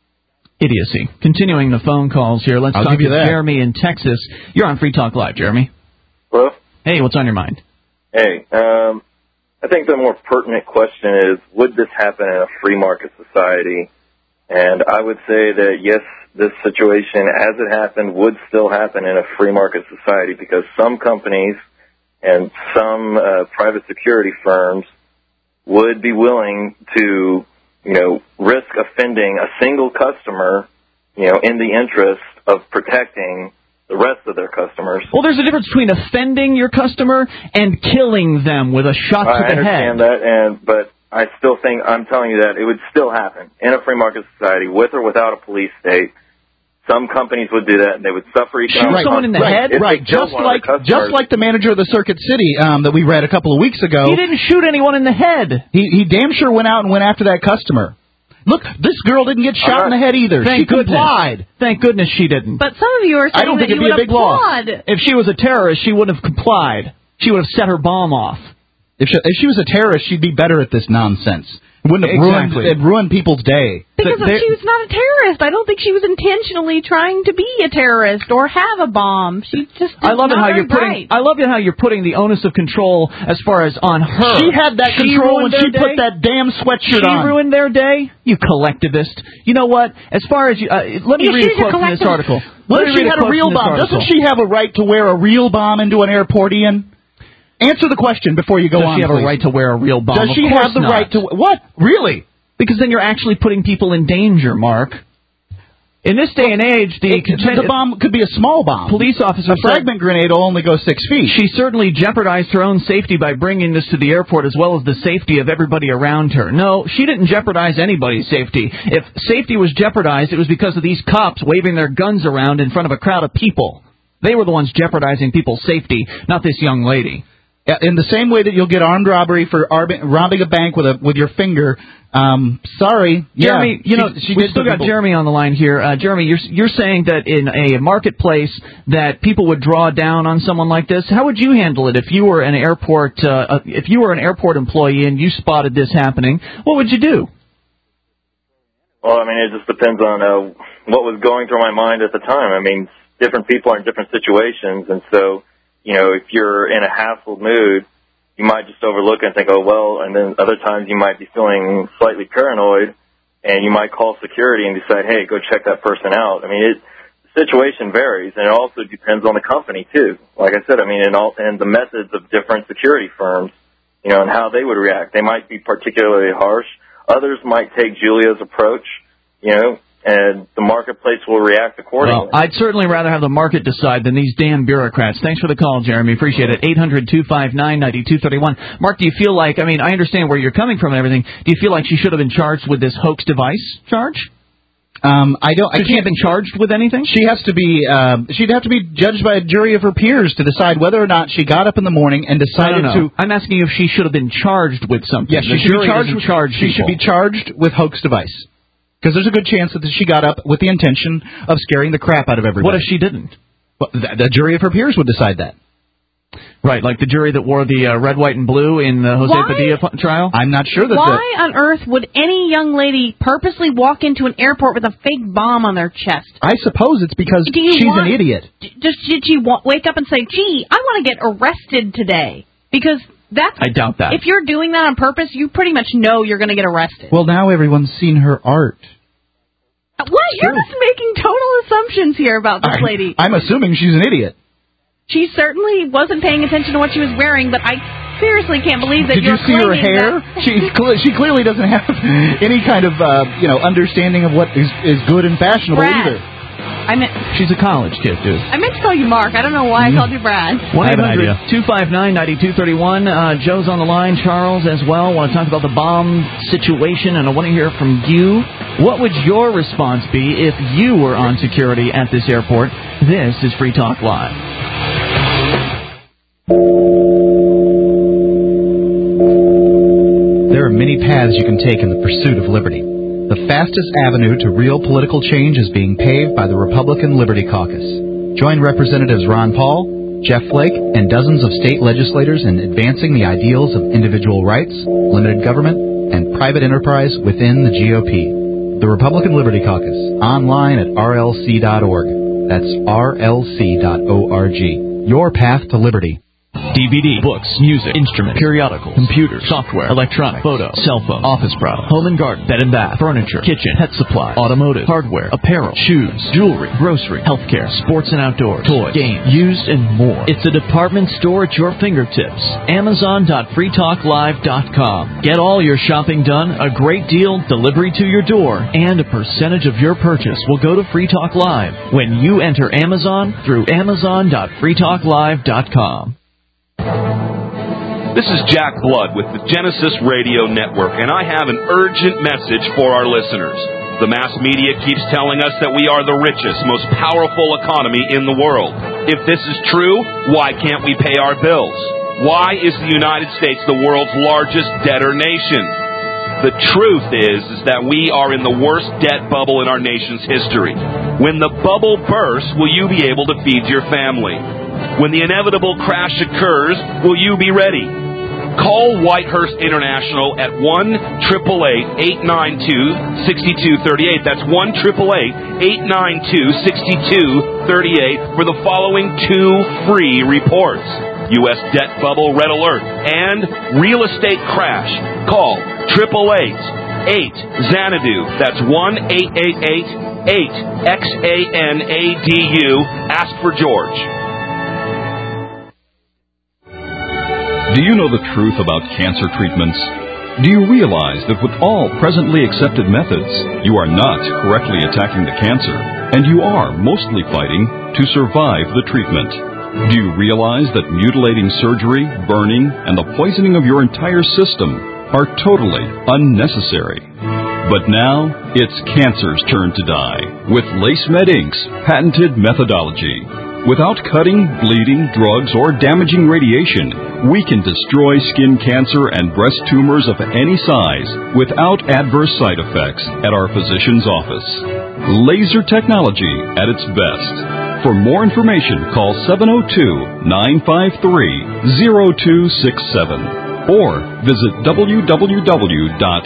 Idiocy. Continuing the phone calls here. Let's I'll talk give you to that. Jeremy in Texas. You're on Free Talk Live, Jeremy. Hello? Hey, what's on your mind? Hey, um, I think the more pertinent question is, would this happen in a free market society? And I would say that, yes, this situation, as it happened, would still happen in a free market society because some companies and some uh, private security firms would be willing to, you know, risk offending a single customer, you know, in the interest of protecting the rest of their customers. Well, there's a difference between offending your customer and killing them with a shot I to the understand head. that, and but I still think, I'm telling you that it would still happen in a free market society with or without a police state. Some companies would do that, and they would suffer economic Shoot someone in the consequences head, if they right? killed Just one of like their just like the manager of the Circuit City um, that we read a couple of weeks ago. He didn't shoot anyone in the head. He he damn sure went out and went after that customer. Look, this girl didn't get shot in the head either. Thank she goodness. complied. Thank goodness she didn't. But some of you are saying I don't think that it'd you be would a big loss. applaud. If she was a terrorist, she wouldn't have complied. She would have set her bomb off. If she, if she was a terrorist, she'd be better at this nonsense. Wouldn't have Exactly. ruined, it ruined people's day. Because They- she was not a terrorist. I don't think she was intentionally trying to be a terrorist or have a bomb. She just I love it not how very you're putting. bright. I love it how you're putting the onus of control as far as on her. She had that She control ruined when she their put day? that damn sweatshirt She on. ruined their day. You collectivist. You know what? As far as you, uh, let me Yeah, read she's a a quote from this collectivist. article. What Let if me she read had quote a real from this bomb? article. Doesn't she have a right to wear a real bomb into an airport, Ian? Answer the question before you go Does on, she have please. a right to wear a real bomb? Does Of she course have the not. right to... What? Really? Because then you're actually putting people in danger, Mark. In this day and age, the, It, the bomb could be a small bomb. police officer A fragment grenade will only go six feet. She certainly jeopardized her own safety by bringing this to the airport as well as the safety of everybody around her. No, she didn't jeopardize anybody's safety. If safety was jeopardized, it was because of these cops waving their guns around in front of a crowd of people. They were the ones jeopardizing people's safety, not this young lady. In the same way that you'll get armed robbery for arb- robbing a bank with a with your finger. Um, sorry, Jeremy, yeah, you know, she, she we've did still put got people- Jeremy on the line here. Uh, Jeremy, you're you're saying that in a marketplace that people would draw down on someone like this. How would you handle it if you were an airport uh, if you were an airport employee and you spotted this happening? What would you do? Well, I mean, it just depends on uh, what was going through my mind at the time. I mean, different people are in different situations, and so, you know, if you're in a hassled mood, you might just overlook it and think, oh, well, and then other times you might be feeling slightly paranoid, and you might call security and decide, hey, go check that person out. I mean, it, the situation varies, and it also depends on the company, too. Like I said, I mean, and, all, and the methods of different security firms, you know, and how they would react. They might be particularly harsh. Others might take Julia's approach, you know, and the marketplace will react accordingly. Well, I'd certainly rather have the market decide than these damn bureaucrats. Thanks for the call, Jeremy. Appreciate it. eight hundred two five nine nine two three one. Mark, do you feel like, I mean, I understand where you're coming from and everything. Do you feel like she should have been charged with this hoax device charge? Um, I don't. I Should she have been charged with anything? She has to be. Um, she'd have to be judged by a jury of her peers to decide whether or not she got up in the morning and decided I don't know. to. I'm asking you if she should have been charged with something. Yes, The she should jury be charged. doesn't With, charge she should be people. charged with hoax device because there's a good chance that she got up with the intention of scaring the crap out of everybody. What if she didn't? Well, the, the jury of her peers would decide that. Right, like the jury that wore the uh, red, white, and blue in the Jose Why? Padilla fu- trial? I'm not sure that. Why on earth would any young lady purposely walk into an airport with a fake bomb on their chest? I suppose it's because Do you she's want- an idiot. D- Just did she wa- wake up and say, "Gee, I want to get arrested today"? Because that's I doubt that. if you're doing that on purpose, you pretty much know you're going to get arrested. Well, now everyone's seen her art. What? You're just making total assumptions here about this I'm- lady. I'm assuming she's an idiot. She certainly wasn't paying attention to what she was wearing, but I seriously can't believe that Did you you're see her claiming hair? that- She cle she clearly doesn't have any kind of uh, you know understanding of what is is good and fashionable Brad. either. I meant She's a college kid, dude. I meant to call you Mark. I don't know why I called you Brad. one eight hundred two five nine nine two three one. Uh, Joe's on the line. Charles as well. Want to talk about the bomb situation, and I want to hear from you. What would your response be if you were on security at this airport? This is Free Talk Live. There are many paths you can take in the pursuit of liberty. The fastest avenue to real political change is being paved by the Republican Liberty Caucus. Join Representatives Ron Paul, Jeff Flake, and dozens of state legislators in advancing the ideals of individual rights, limited government, and private enterprise within the G O P. The Republican Liberty Caucus, online at R L C dot org. That's R L C dot org. Your path to liberty. D V D, books, music, instruments, periodicals, computers, software, electronic, photo, cell phone, office products, home and garden, bed and bath, furniture, kitchen, pet supply, automotive, hardware, apparel, shoes, jewelry, grocery, healthcare, sports and outdoors, toys, games, used, and more. It's a department store at your fingertips. Amazon dot free talk live dot com. Get all your shopping done, a great deal, delivery to your door, and a percentage of your purchase will go to Free Talk Live when you enter Amazon through Amazon dot free talk live dot com. This is Jack Blood with the Genesis Radio Network, and I have an urgent message for our listeners. The mass media keeps telling us that we are the richest, most powerful economy in the world. If this is true, why can't we pay our bills? Why is the United States the world's largest debtor nation? The truth is, is that we are in the worst debt bubble in our nation's history. When the bubble bursts, will you be able to feed your family? When the inevitable crash occurs, will you be ready? Call Whitehurst International at one eight eight eight, eight nine two, six two three eight. That's one eight eight eight, eight nine two, six two three eight for the following two free reports: U S debt bubble red alert and real estate crash. Call eight eight eight, eight Xanadu. That's one eight eight eight, eight X A N A D U. Ask for George. Do you know the truth about cancer treatments? Do you realize that with all presently accepted methods, you are not correctly attacking the cancer, and you are mostly fighting to survive the treatment? Do you realize that mutilating surgery, burning, and the poisoning of your entire system are totally unnecessary? But now, it's cancer's turn to die with LaceMed Incorporated's patented methodology. Without cutting, bleeding, drugs, or damaging radiation, we can destroy skin cancer and breast tumors of any size without adverse side effects at our physician's office. Laser technology at its best. For more information, call seven oh two, nine five three, oh two six seven or visit w w w dot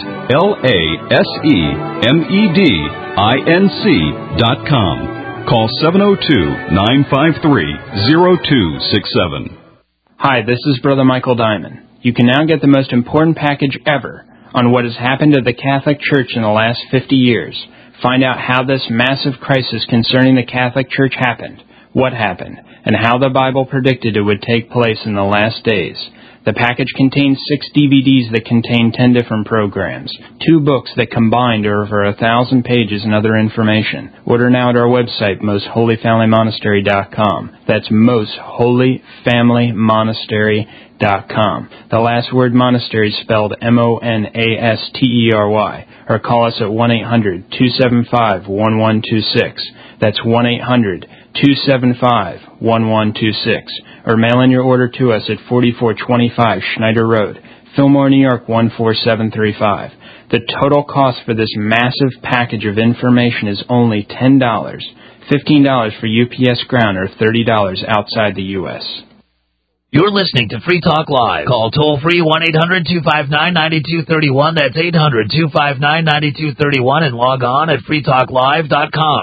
lasemedinc dot com. Call seven oh two, nine five three, oh two six seven. Hi, this is Brother Michael Diamond. You can now get the most important package ever on what has happened to the Catholic Church in the last fifty years. Find out how this massive crisis concerning the Catholic Church happened, what happened, and how the Bible predicted it would take place in the last days. The package contains six D V Ds that contain ten different programs, two books that combined are over a thousand pages and other information. Order now at our website, most holy family monastery dot com. That's most holy family monastery dot com. The last word monastery is spelled M O N A S T E R Y. Or call us at one eight hundred, two seven five, one one two six. That's one eight hundred, two seven five, one one two six. Or mail in your order to us at forty-four twenty-five Schneider Road, Fillmore, New York one four seven three five. The total cost for this massive package of information is only ten dollars, fifteen dollars for U P S ground, or thirty dollars outside the U S You're listening to Free Talk Live. Call toll-free one eight hundred, two five nine, nine two three one. That's eight hundred, two five nine, nine two three one and log on at free talk live dot com.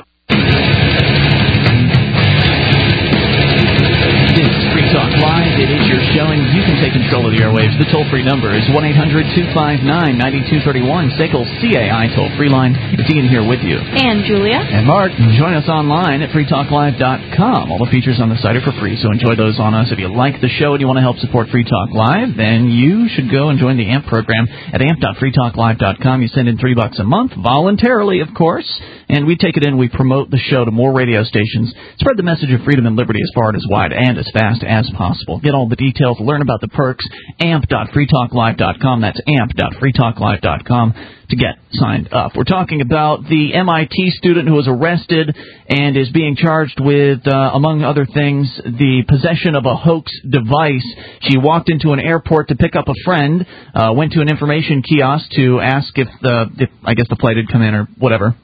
This is Free Talk Live. It is your show, and you can take control of the airwaves. The toll-free number is one eight hundred, two five nine, nine two three one. S A C L C A I toll-free line. It's Ian here with you. And Julia. And Mark. Join us online at free talk live dot com. All the features on the site are for free, so enjoy those on us. If you like the show and you want to help support Free Talk Live, then you should go and join the A M P program at amp dot free talk live dot com. You send in three bucks a month, voluntarily, of course, and we take it in, we promote the show to more radio stations, spread the message of freedom and liberty as far and as wide and as fast as possible. Get all the details, learn about the perks, amp dot free talk live dot com. That's amp dot free talk live dot com to get signed up. We're talking about the M I T student who was arrested and is being charged with, uh, among other things, the possession of a hoax device. She walked into an airport to pick up a friend, uh, went to an information kiosk to ask if the, if, I guess the flight had come in or whatever,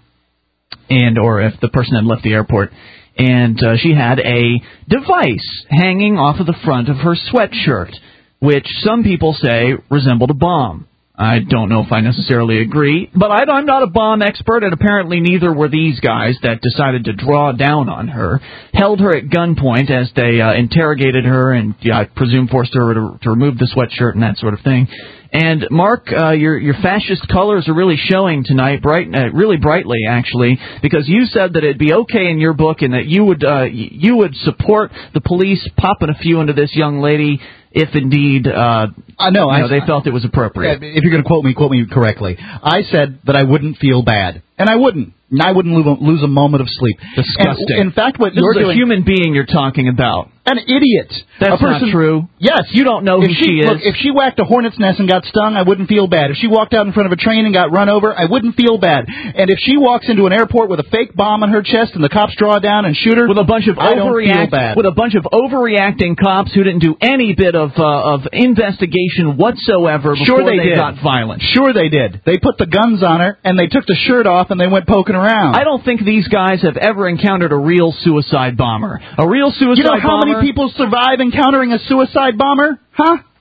and or if the person had left the airport. And uh, she had a device hanging off of the front of her sweatshirt, which some people say resembled a bomb. I don't know if I necessarily agree, but I, I'm not a bomb expert, and apparently neither were these guys that decided to draw down on her, held her at gunpoint as they uh, interrogated her and, yeah, I presume forced her to, to remove the sweatshirt and that sort of thing. And, Mark, uh, your your fascist colors are really showing tonight, bright, uh, really brightly, actually, because you said that it'd be okay in your book and that you would uh, you would support the police popping a few into this young lady if indeed uh, I know, you I, know, they felt it was appropriate. If you're going to quote me, quote me correctly. I said that I wouldn't feel bad, and I wouldn't. I wouldn't lose a, lose a moment of sleep. Disgusting. And, in fact, what this you're is a doing, human being you're talking about. An idiot. That's a person, not true. Yes. You don't know who if she, she is. Look, if she whacked a hornet's nest and got stung, I wouldn't feel bad. If she walked out in front of a train and got run over, I wouldn't feel bad. And if she walks into an airport with a fake bomb on her chest and the cops draw down and shoot her, with a bunch of I don't feel overreact, bad. with a bunch of overreacting cops who didn't do any bit of uh, of investigation whatsoever before sure they, they did. got violent. Sure they did. They put the guns on her and they took the shirt off and they went poking around. I don't think these guys have ever encountered a real suicide bomber. A real suicide bomber. You know how bomber, many people survive encountering a suicide bomber? Huh?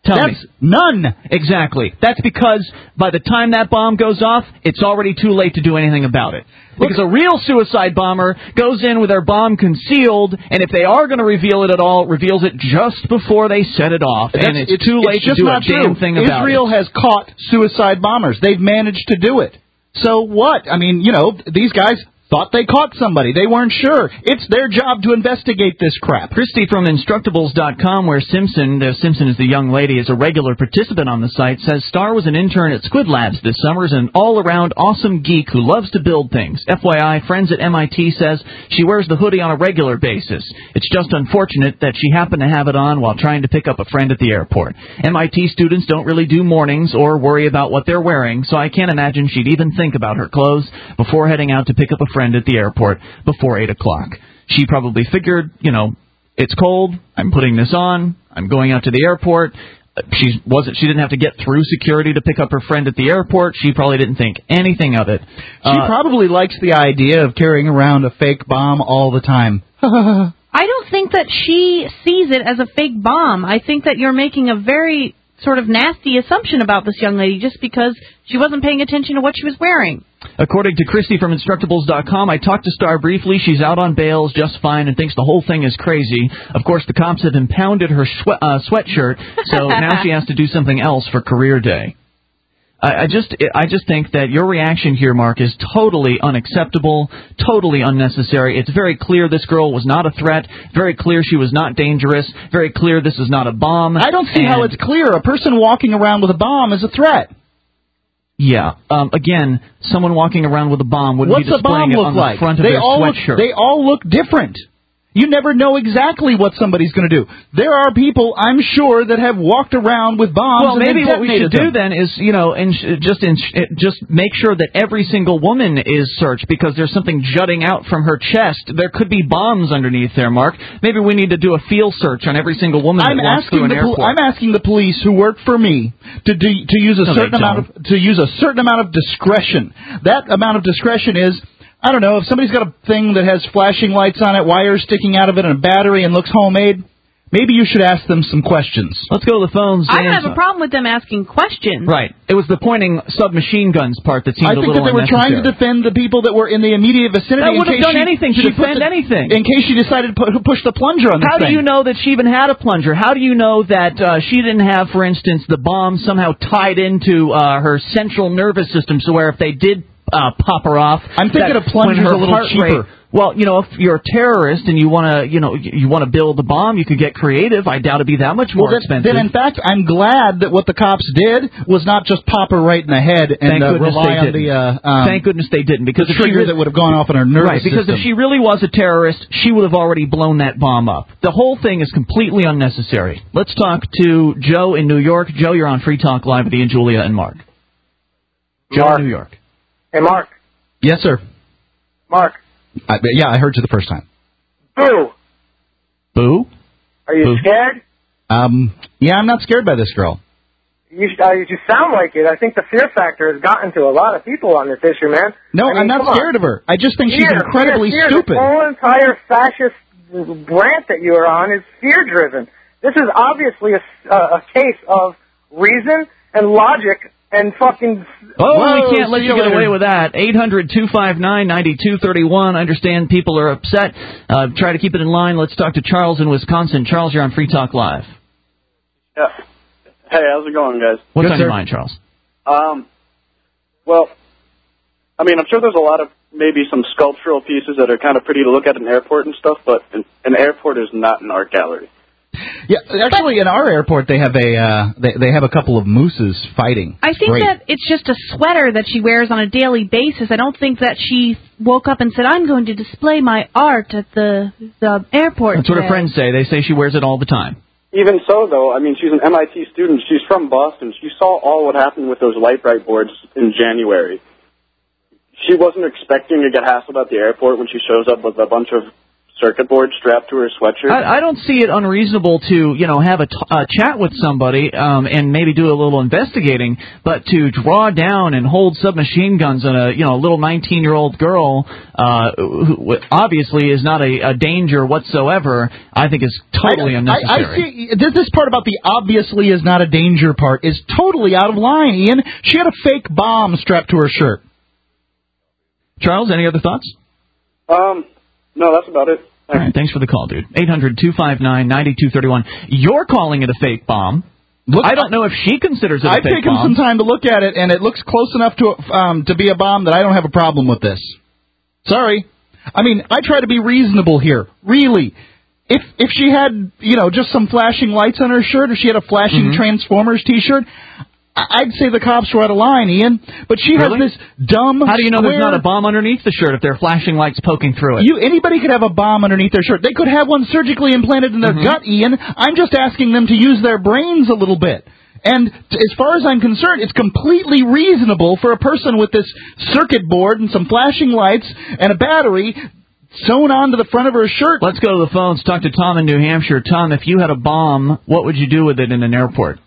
Tell That's me. None. Exactly. That's because by the time that bomb goes off, it's already too late to do anything about it. Because a real suicide bomber goes in with their bomb concealed, and if they are going to reveal it at all, reveals it just before they set it off. That's, and it's, it's too late it's to just do not a damn true. thing about Israel it. has caught suicide bombers. They've managed to do it. So what? I mean, you know, these guys thought they caught somebody. They weren't sure. It's their job to investigate this crap. Christy from Instructables dot com, where Simpson, uh, Simpson is the young lady, is a regular participant on the site, says Star was an intern at Squid Labs this summer, is an all-around awesome geek who loves to build things. F Y I, friends at M I T says she wears the hoodie on a regular basis. It's just unfortunate that she happened to have it on while trying to pick up a friend at the airport. M I T students don't really do mornings or worry about what they're wearing, so I can't imagine she'd even think about her clothes before heading out to pick up a friend at the airport before eight o'clock. She probably figured, you know, it's cold, I'm putting this on, I'm going out to the airport. She wasn't. She didn't have to get through security to pick up her friend at the airport. She probably didn't think anything of it. She Uh, probably likes the idea of carrying around a fake bomb all the time. I don't think that she sees it as a fake bomb. I think that you're making a very sort of nasty assumption about this young lady just because she wasn't paying attention to what she was wearing. According to Christy from Instructables dot com, I talked to Star briefly. She's out on bail, just fine, and thinks the whole thing is crazy. Of course, the cops have impounded her sweat, uh, sweatshirt, so now she has to do something else for career day. I, I just I just think that your reaction here, Mark, is totally unacceptable, totally unnecessary. It's very clear this girl was not a threat, very clear she was not dangerous, very clear this is not a bomb. I don't see and how it's clear. A person walking around with a bomb is a threat. Yeah. Um, again, someone walking around with a bomb wouldn't What's be a bomb displaying it look on like? the front of they their all look, sweatshirt. They all look different. You never know exactly what somebody's going to do. There are people, I'm sure, that have walked around with bombs. Well, and maybe then what we should detonated do them. then is, you know, and just in, just make sure that every single woman is searched because there's something jutting out from her chest. There could be bombs underneath there, Mark. Maybe we need to do a field search on every single woman I'm that walks asking through an the pol- airport. I'm asking the police who work for me to do, to use a No, certain they amount of to use a certain amount of discretion. That amount of discretion is, I don't know, if somebody's got a thing that has flashing lights on it, wires sticking out of it, and a battery and looks homemade, maybe you should ask them some questions. Let's go to the phones. I don't have a problem with them asking questions. Right. It was the pointing submachine guns part that seemed I a think little that they were trying to unnecessary. defend the people that were in the immediate vicinity. That in would have case done she- anything to she put defend the- anything. In case she decided to pu- push the plunger on the How thing. do you know that she even had a plunger? How do you know that uh, she didn't have, for instance, the bomb somehow tied into uh, her central nervous system, so where if they did uh, pop her off, I'm thinking that a plunger's when her a little heart cheaper. rate- well, you know, if you're a terrorist and you want to, you know, you want to build a bomb, you could get creative. I doubt it'd be that much more Well, then, expensive. then, in fact, I'm glad that what the cops did was not just pop her right in the head and Thank uh, goodness rely they on didn't. the uh, um, Thank goodness they didn't, because the if she trigger re- that would have gone off in her nervous right, because system. if she really was a terrorist, she would have already blown that bomb up. The whole thing is completely unnecessary. Let's talk to Joe in New York. Joe, you're on Free Talk Live with Ian, Julia, and Mark. Joe Mark. in New York. Hey, Mark. Yes, sir. Mark. I, yeah, I heard you the first time. Boo. Boo? Are you Boo. scared? Um, yeah, I'm not scared by this girl. You, uh, you sound like it. I think the fear factor has gotten to a lot of people on this issue, man. No, I mean, I'm not come on. scared of her. I just think she's Fear, incredibly fear, fear. stupid. The whole entire fascist rant that you are on is fear-driven. This is obviously a, uh, a case of reason and logic and fucking... Oh, Whoa, we can't let see you get later. away with that. eight hundred two five nine nine two three one. I understand people are upset. Uh, try to keep it in line. Let's talk to Charles in Wisconsin. Charles, you're on Free Talk Live. Yeah. Hey, how's it going, guys? What's Good, on sir. your mind, Charles? Um, well, I mean, I'm sure there's a lot of maybe some sculptural pieces that are kind of pretty to look at in an airport and stuff, but an, an airport is not an art gallery. Yeah, actually, in our airport, they have a uh, they they have a couple of mooses fighting. I think Great. that it's just a sweater that she wears on a daily basis. I don't think that she woke up and said, I'm going to display my art at the the airport That's what her today. friends say. They say she wears it all the time. Even so, though, I mean, she's an M I T student. She's from Boston. She saw all what happened with those light bright boards in January. She wasn't expecting to get hassled at the airport when she shows up with a bunch of circuit board strapped to her sweatshirt. I, I don't see it unreasonable to, you know, have a, t- a chat with somebody um, and maybe do a little investigating, but to draw down and hold submachine guns on a, you know, little nineteen-year-old girl uh, who obviously is not a, a danger whatsoever, I think is totally I, unnecessary. I, I see this, this part about the obviously is not a danger part is totally out of line, Ian. She had a fake bomb strapped to her shirt. Charles, any other thoughts? Um, no, that's about it. All right, thanks for the call, dude. eight hundred two five nine nine two three one. You're calling it a fake bomb. Look, I don't know if she considers it a I've fake taken bomb. some time to look at it, and it looks close enough to um, to be a bomb that I don't have a problem with this. Sorry. I mean, I try to be reasonable here. Really. If if she had, you know, just some flashing lights on her shirt, or she had a flashing Mm-hmm. Transformers T-shirt, I'd say the cops were out of line, Ian. But she Really? has this dumb. How do you know square, there's not a bomb underneath the shirt if there are flashing lights poking through it? You anybody could have a bomb underneath their shirt. They could have one surgically implanted in their Mm-hmm. gut, Ian. I'm just asking them to use their brains a little bit. And t- as far as I'm concerned, it's completely reasonable for a person with this circuit board and some flashing lights and a battery sewn onto the front of her shirt. Let's go to the phones. Talk to Tom in New Hampshire. Tom, if you had a bomb, what would you do with it in an airport?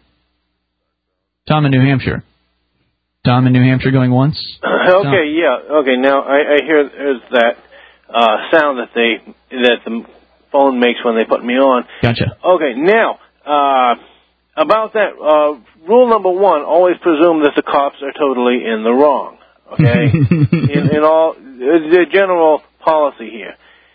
Tom in New Hampshire. Tom in New Hampshire going once? Okay, yeah. Okay, now I, I hear there's that uh, sound that they that the phone makes when they put me on. Gotcha. Okay, now uh, about that uh, rule number one: always presume that the cops are totally in the wrong. Okay, in, in all the general policy here.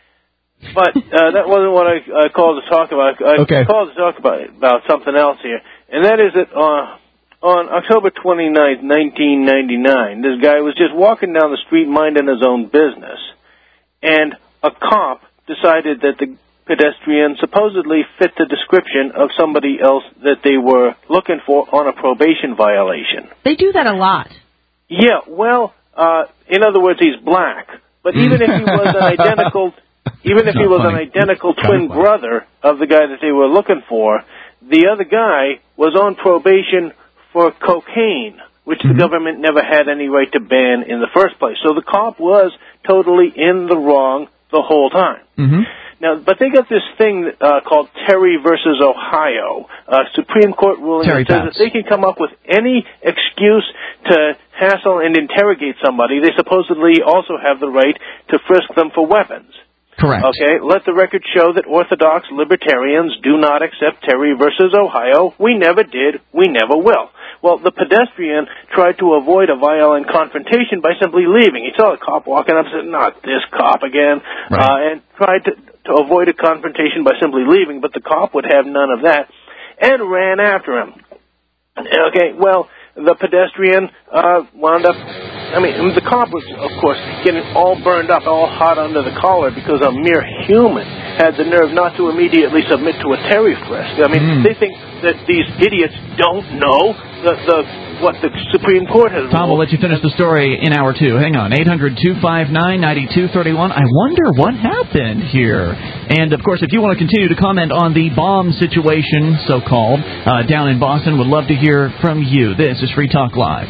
But uh, that wasn't what I, I called to talk about. I okay. called to talk about about something else here, and that is that. Uh, On October twenty-ninth, nineteen ninety-nine, this guy was just walking down the street minding his own business, and a cop decided that the pedestrian supposedly fit the description of somebody else that they were looking for on a probation violation. They do that a lot. Yeah, well, uh, in other words, he's black. But even if he was an identical, even if he was an identical twin brother of the guy that they were looking for, the other guy was on probation for cocaine, which the government never had any right to ban in the first place. So the cop was totally in the wrong the whole time. Mm-hmm. Now, but they got this thing uh, called Terry versus Ohio, a Supreme Court ruling Terry that says Pass. that they can come up with any excuse to hassle and interrogate somebody. They supposedly also have the right to frisk them for weapons. Correct. Okay, let the record show that Orthodox libertarians do not accept Terry versus Ohio. We never did. We never will. Well, the pedestrian tried to avoid a violent confrontation by simply leaving. He saw a cop walking up and said, not this cop again, right. uh, and tried to, to avoid a confrontation by simply leaving, but the cop would have none of that and ran after him. Okay, well, the pedestrian uh, wound up, I mean, the cop was, of course, getting all burned up, all hot under the collar because a mere human had the nerve not to immediately submit to a Terry frisk. I mean, Mm. they think that these idiots don't know the, the what the Supreme Court has Tom, we'll let you finish the story in hour two. Hang on. eight hundred two five nine nine two three one. I wonder what happened here. And, of course, if you want to continue to comment on the bomb situation, so-called, uh, down in Boston, would love to hear from you. This is Free Talk Live.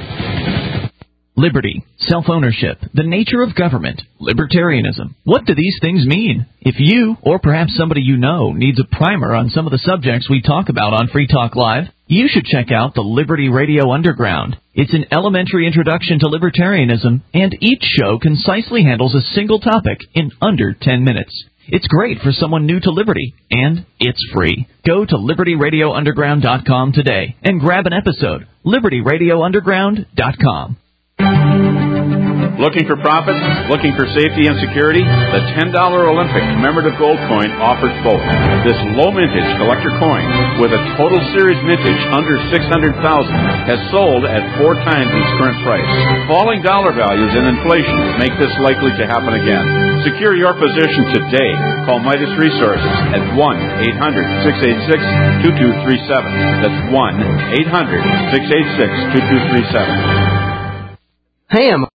Liberty, self-ownership, the nature of government, libertarianism. What do these things mean? If you, or perhaps somebody you know, needs a primer on some of the subjects we talk about on Free Talk Live, you should check out the Liberty Radio Underground. It's an elementary introduction to libertarianism, and each show concisely handles a single topic in under ten minutes. It's great for someone new to Liberty, and it's free. Go to liberty radio underground dot com today and grab an episode. liberty radio underground dot com. Looking for profits? Looking for safety and security? The ten dollar Olympic commemorative gold coin offers both. This low mintage collector coin, with a total series mintage under six hundred thousand dollars, has sold at four times its current price. Falling dollar values and inflation make this likely to happen again. Secure your position today. Call Midas Resources at one eight hundred six eight six two two three seven. That's one eight hundred six eight six two two three seven. Hey, I'm